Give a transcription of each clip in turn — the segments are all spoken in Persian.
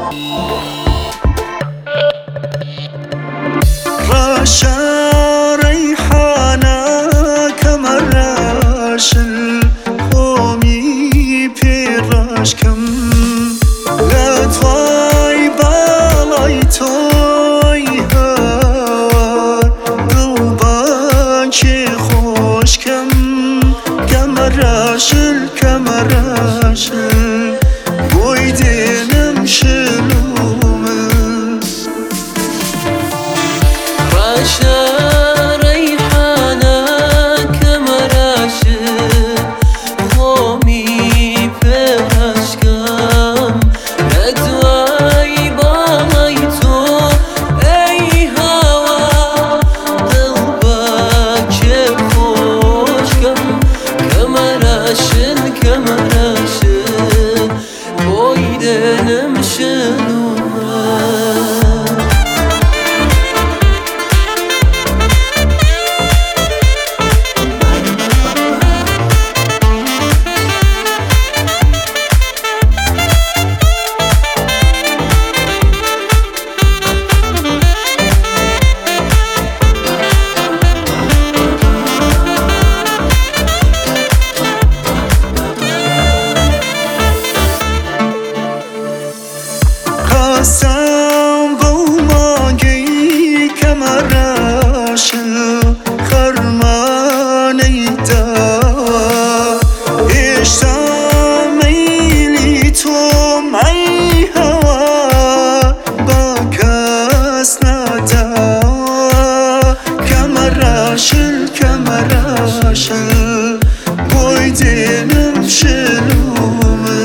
راشا ريحانة كمراش الخومي بيراش كم لا تواي بالاي توي هار قلبانشي خوش كم كمراش الكمراش بويدينم شلومه راشا ريحانة كمراشل خومي براشكم ندواي بالايتو اي هوا قلبك خوشكم كمراشل كمراشل بويدنم شلومه قسم بوماقي كمراش الخرماني داوا اشتاميلي توم اي هوا باكسنا داوا كمراش الكمراش بويدينم شلومه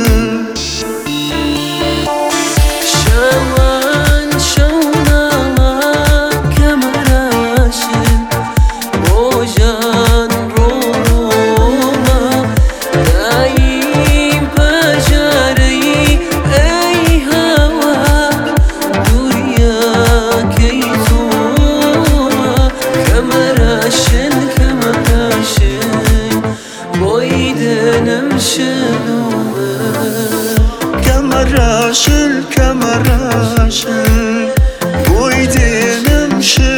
كمراشل كمراشل بويدينم شلومه